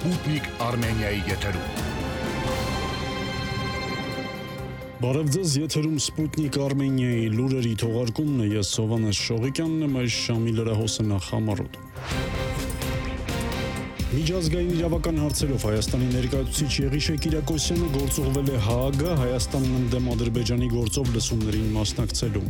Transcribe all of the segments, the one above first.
Սպուտնիկ Արմենիայի եթերում։ Բարև ձեզ, եթերում Սպուտնիկ Արմենիայի լուրերի թողարկումն է, ես Սովանես Շողիկյանն եմ, այս ժամի լրահոսը նախամարոտ։ Միջազգային իրավական հարցերով Հայաստանի ներկայացուցիչ Եղիշե Կիրակոսյանը գործուղվել է Հաագ, Հայաստանն ընդդեմ Ադրբեջանի գործով լսումներին մասնակցելու։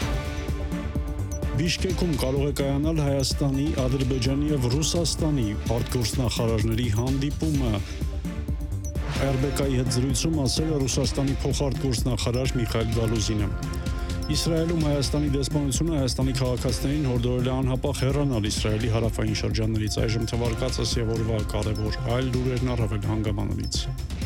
Բիշկեքում կարող է կայանալ Հայաստանի, Ադրբեջանի եւ Ռուսաստանի արտգործնախարարների հանդիպումը։ ՌԲԿ-ի հետ զրույցում ասել է Ռուսաստանի փոխարտգործնախարար Միխայիլ Գալուզինը։ Իսրայելում Հայաստանի դեսպանությունը Հայաստանի քաղաքացիներին հորդորել է անհապաղ հեռանալ Իսրայելի հարավային շրջաններից։ Այժմ թվարկածս եւ օրվա կարևոր այլ լուրերն առավել հանգամանալից։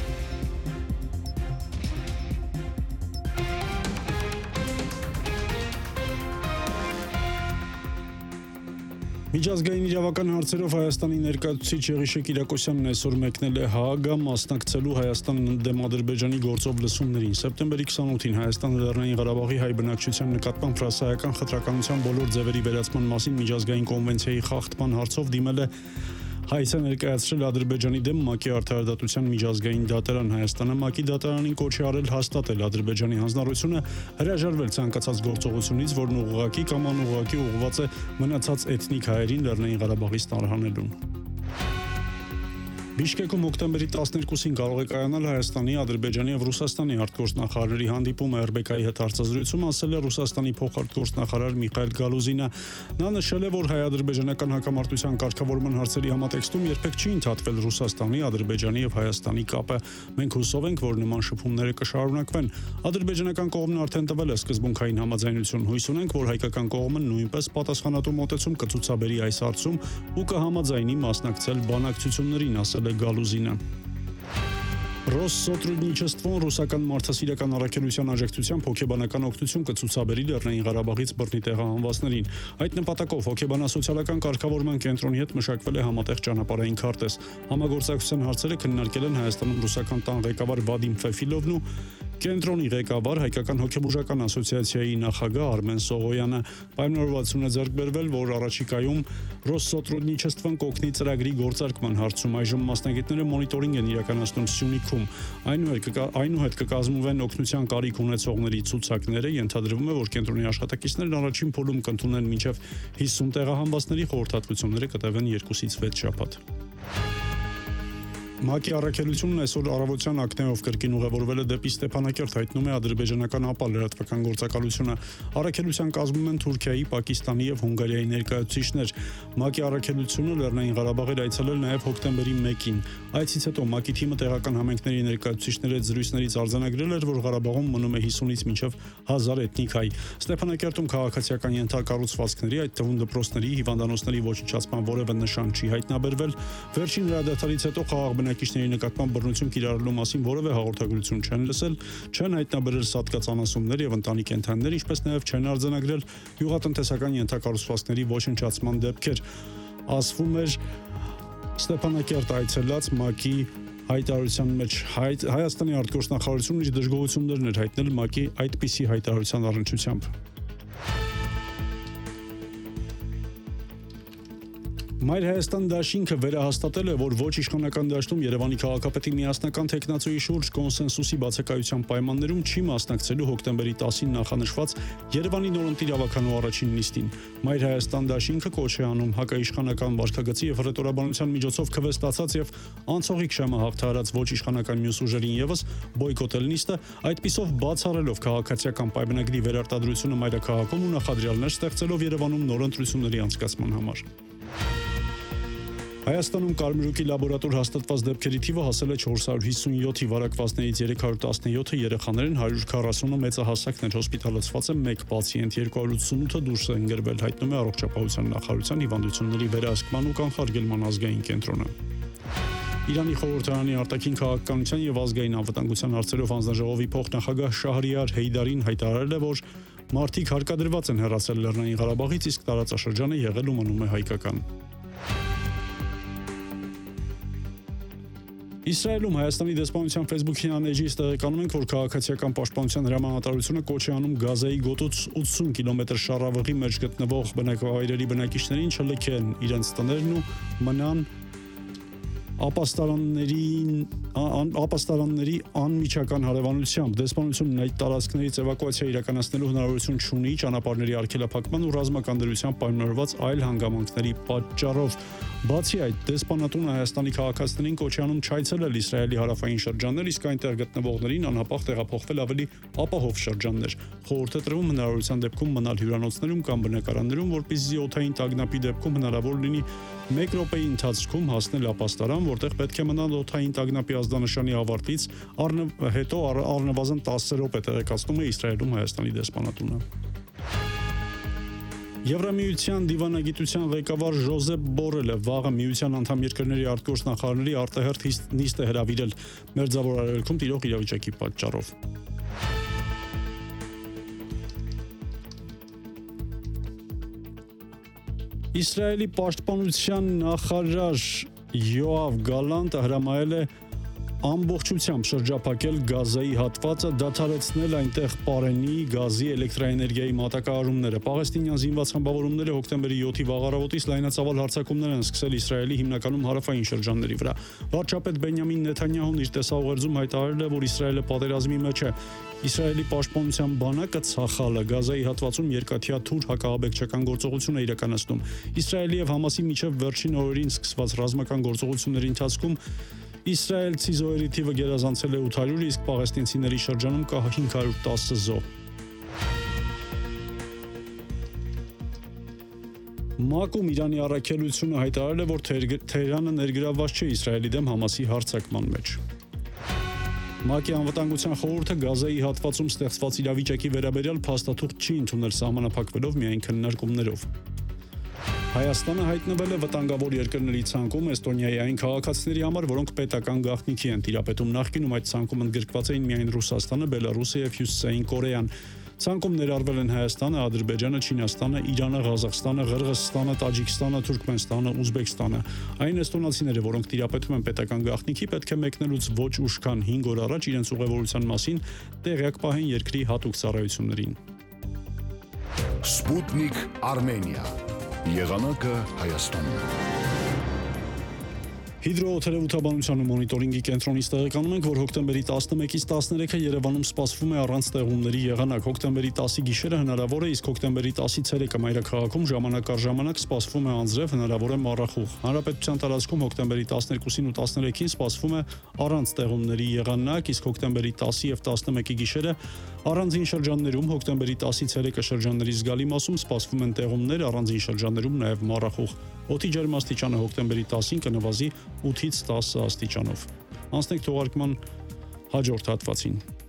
Միջազգային իրավական հարցերով Հայաստանի ներկայացուցիչ Եղիշե Կիրակոսյանն այսօր մեկնել է Հաագ, մասնակցելու Հայաստանն ընդդեմ Ադրբեջանի գործով լսումներին։ Սեպտեմբերի 28-ին Հայաստանը Լեռնային Ղարաբաղի հայ բնակչության նկատմամբ ֆրանսիական խտրականության բոլոր ձևերի վերացման մասին միջազգային կոնվենցիայի խախտման հարցով դիմել է Հայաստան ներկայացրել Ադրբեջանի դեմ ՄԱԿ-ի արդարադատության միջազգային դատարան։ Հայաստանը ՄԱԿ-ի դատարանին կոչ է արել հաստատել Ադրբեջանի հանձնառությունը հրաժարվել ցանկացած գործողությունից, որն ուղղակի կամ անուղղակի ուղղված է մնացած էթնիկ հայերին Լեռնային Ղարաբաղից տարհանելուն։ Բիշկեքում հոկտեմբերի 12-ին կարող է կայանալ Հայաստանի, Ադրբեջանի եւ Ռուսաստանի արտգործնախարարների հանդիպումը ՌԲԿ-ի հետ հարցազրույցում ասել է Ռուսաստանի փոխարտգործնախարար Միխայիլ Գալուզինը։ Նա նշել է, որ հայ-ադրբեջանական հակամարտության կարգավորման հարցերի համատեքստում երբեք չի ընդհատվել Ռուսաստանի, Ադրբեջանի եւ Հայաստանի կապը։ Մենք հուսով ենք, որ նման շփումները կշարունակվեն։ Ադրբեջանական կողմն արդեն տվել է սկզբունքային համաձայնություն։ Հույս ունենք, որ հայկական կողմը նույնպես պատասխանատու մոտեցում կցուցաբերի այս հարցում ու կհամաձայնի մասնակցել բանակցություններին, ասել Գալուզինը։ Ռոսսոտրուդնիչեստվոն ռուսական մարդասիրական առաքելության աջակցությամբ հոգեբանական օգնություն կցուցաբերի Լեռնային Ղարաբաղից բռնի տեղահանվածներին։ Այդ նպատակով հոգեբանասոցիալական կարգավորման կենտրոնի հետ մշակվել է համատեղ ճանապարհային քարտեզ։ Համագործակցության հարցերը քննարկել են Հայաստանում ռուսական տան ղեկավար Վադիմ Ֆեֆիլովն ու կենտրոնի ղեկավար Հայկական հոգեբուժական ասոցիացիայի նախագահ Արմեն Սողոյանը։ Պայմանավորվածություն է ձեռք բերվել, որ առաջիկայում Ռոսսոտրուդնիչեստվոն կօգնի ծրագրի գործարկման հարցում։ Այժմ մասնագետները մոնիտորինգ են իրականացնում Սյունիքում։ Այնուհետ կկազմվեն օգնության կարիք ունեցողների ցուցակները։ Ենթադրվում է, որ կենտրոնի աշխատակիցներն առաջին փուլում կընդունեն մինչև 50 տեղահանվածների, խորհրդատվությունները կտևեն 2-ից 6 շաբաթ։ ՄԱԿ-ի առաքելությունն այսօր առավոտյան ակնեով կրկին ուղևորվել է դեպի Ստեփանակերտ, հայտնում է ադրբեջանական ԱՊԱ լրատվական գործակալությունը։ Առաքելության կազմում են Թուրքիայի, Պակիստանի եւ Հունգարիայի ներկայացուցիչներ։ ՄԱԿ-ի առաքելությունը Լեռնային Ղարաբաղ էր այցելել նաեւ հոկտեմբերի 1-ին։ Այցից հետո ՄԱԿ-ի թիմը տեղական համայնքների ներկայացուցիչների հետ զրույցներից արձանագրել էր, որ Ղարաբաղում մնում է 50-ից մինչև 1000 էթնիկ հայ։ Ստեփանակերտում քաղաքացիական ենթակառուցվածքների, այդ թվում դպրոցների, հիվանդանոցների ոչնչացման որևէ նշան չի հայտնաբերվել։ Վերջին հրադադարից հետո խաղաղ բնակիչների նկատմամբ բռնություն կիրառելու մասին որևէ հաղորդագրություն չեն լսել, չեն հայտնաբերել սատկած անասուններ եւ ընտանի կենդանիներ, ինչպես նաեւ չեն արձանագրել գյուղատնտեսական ենթակառուցվածքների ոչնչացման դեպքեր։ Ասվում էր Ստեփանակերտ այցելած ՄԱԿ-ի հայտարարության մեջ Հայաստանի արտգործնախարարությունն իր դժգոհություններն էր հայտնել ՄԱԿ-ի այդպիսի հայտարարության առնչությամբ։ Մայր Հայաստան դաշինքը վերահաստատել է, որ ոչ իշխանական դաշտում Երևանի քաղաքապետի միասնական թեկնածուի շուրջ կոնսենսուսի բացակայության պայմաններում չի մասնակցելու հոկտեմբերի 10-ին նախանշված Երևանի նորընտիր ավականու առաջին նիստին։ Մայր Հայաստան դաշինքը կոչ է անում հակաիշխանական վարքագծի եւ հռետորաբանության միջոցով քվեստացած եւ անցողիկ շեմը հաղթահարած ոչ իշխանական մյուս ուժերին եւս բոյկոտել նիստը, այդպիսով բացառելով քաղաքացիական պայմանագրի վերարտադրությունը մայրաքաղաքում ու նախադրյալներ ստեղծելով Երևանում նոր ընտրությունների անցկացման համար։ Հայաստանում կարմրուկի լաբորատոր հաստատված դեպքերի թիվը հասել է 457-ի, վարակվածներից 317-ը երեխաներ են, 140-ը մեծահասակներ, հոսպիտալացված է 1 պացիենտ, 288-ը դուրս են գրվել, հայտնում է Առողջապահության նախարարության հիվանդությունների վերահսկման ու կանխարգելման ազգային կենտրոնը։ Իրանի խորհրդարանի արտաքին քաղաքականության եւ ազգային անվտանգության հարցերով հանձնաժողովի փոխնախագահ Շահրիար Հեյդարին հայտարարել է, որ մարդիկ հարկադրված են հեռացել Լեռնային Ղարաբաղից, իսկ տարածաշրջանը եղել ու մնում է հայկական։ Իսրայելում Հայաստանի դեսպանության Facebook-յան էջից տեղեկանում ենք, որ քաղաքացիական պաշտպանության հրամանատարությունը կոչ է անում Գազայի գոտուց 80 կիլոմետր շարավղի մեջ գտնվող բնակավայրերի բնակիչներին չլքեն իրենց տներն ու մնան ապաստարանների անմիջական հարևանությամբ դեսպանությունն այդ տարածքներից էվակուացիա իրականացնելու հնարավորություն չունի ճանապարհների արգելափակման ու ռազմական դրությամբ պայմանավորված այլ հանգամանքների պատճառով։ Բացի այդ, դեսպանատունը Հայաստանի քաղաքացիներին կոչ է անում չայցելել Իսրայելի հարավային շրջաններ, իսկ այնտեղ գտնվողներին անհապաղ տեղափոխվել ավելի ապահով շրջաններ։ Խորհուրդ է տրվում հնարավորության դեպքում մնալ հյուրանոցներում կամ բնակարաններում, որպեսզի օդային տագնապի դեպքում հնարավոր լինի 1 րոպեի ընթացքում հասնել ապաստարան, որտեղ պետք է մնալ օդային տագնապի ազդանշանի ավարտից հետո առնվազն 10 րոպե, տեղեկացնում է Իսրայելում Հայաստանի դեսպանատունը։ Եվրամիության դիվանագիտության ղեկավար Ժոզեփ Բորելը վաղը միության անդամ երկրների արտգործնախարարների արտահերթ նիստ է հրավիրել Մերձավոր Արևելքում տիրող իրավիճակի պատճառով։ Իսրայելի պաշտպանության նախարար Յոավ Գալանտը հրամայել է ամբողջությամբ շրջափակել Գազայի հատվածը, դադարեցնել այնտեղ պարենի, գազի, էլեկտրաէներգիայի մատակարարումները։ Պաղեստինյան զինված խմբավորումները հոկտեմբերի 7-ի վաղ առավոտից լայնածավալ հարձակումներ են սկսել Իսրայելի հիմնականում հարավային շրջանների վրա։ Վարչապետ Բենյամին Նեթանյահուն իր տեսաուղերձում հայտարարել է, որ Իսրայելը պատերազմի մեջ է։ Իսրայելի պաշտպանության բանակը Ցախալը Գազայի հատվածում երկաթյա թուր հակաաբեկչական գործողություն է իրականացնում։ Իսրայելի եւ Համասի միջև վերջին օրերին սկսված ռազմական գործողությունների ընթացքում իսրայելցի զոհերի թիվը գերազանցել է 800, իսկ պաղեստինցիների շրջանում կա 510 զոհ։ ՄԱԿ-ում Իրանի առաքելությունը հայտարարել է, որ Թեհրանը ներգրավված չէ Իսրայելի դեմ Համասի հարձակման մեջ։ ՄԱԿ-ի անվտանգության խորհուրդը Գազայի հատվածում ստեղծված իրավիճակի վերաբերյալ փաստաթուղթ չի ընդունել սահմանափակվելով միայն քննարկումներով։ Հայաստանը հայտնվել է վտանգավոր երկրների ցանկում Էստոնիայի այն քաղաքացիների համար, որոնք պետական գաղտնիքի են տիրապետում։ Նախկինում այդ ցանկում ընդգրկված էին միայն Ռուսաստանը, Բելարուսը եւ Հյուսիսային Կորեան։ Ցանկում ներառվել են Հայաստանը, Ադրբեջանը, Չինաստանը, Իրանը, Ղազախստանը, Ղրղըզստանը, Տաջիկստանը, Թուրքմենստանը, Ուզբեկստանը։ Այն էստոնացիները, որոնք տիրապետում են պետական գաղտնիքի, պետք է մեկնելուց ոչ ուշ քան 5 օր առաջ իրենց ուղևորության մասին տեղյակ պահեն երկրի հատուկ ծառայություններին։ Սպուտնիկ Արմենիա։ Եղանակը Հայաստանում։ Հիդրոթերապևտաբանության ու մոնիտորինգի կենտրոնից տեղեկանում ենք, որ հոկտեմբերի 11-ից 13-ը Երևանում սպասվում է առանց տեղումների եղանակ։ Հոկտեմբերի 10-ի գիշերը հնարավոր է, իսկ հոկտեմբերի 10-ի ցերեկը մայրաքաղաքում ժամանակ առ ժամանակ սպասվում է անձրև, հնարավոր է մառախուղ։ Հանրապետության տարածքում հոկտեմբերի 12-ին ու 13-ին սպասվում է առանց տեղումների եղանակ, իսկ հոկտեմբերի 10-ի եւ 11-ի գիշերը առանձին շրջաններում, հոկտեմբերի 10-ի ցերեկը շրջանների զգալի մասում սպասվում են տեղումներ, առանձին շրջաններում նաեւ մառախուղ։ Օդի ջերմաստիճանը հոկտեմբերի 10-ին կնվազի 8-ից 10 աստիճանով։ Անցնենք թողարկման հաջորդ հատվածին։